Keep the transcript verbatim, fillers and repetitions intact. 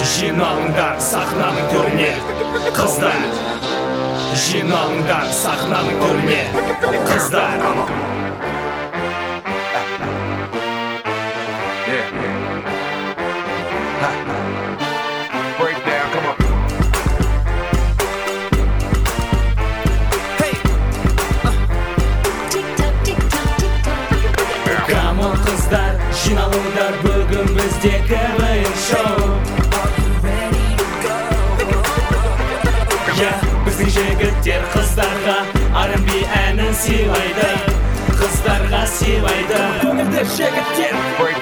Жиналыңдар сахнаның төріне, қыздар. Жиналыңдар сахнаның төріне, қыздар. Камон қыздар, жиналыңдар, бүгін бізде КВН шоу. Біздің жігіттер қыздарға ар энд би әнін сыйлайды, қыздарға сыйлайды. Көңілді жігіттер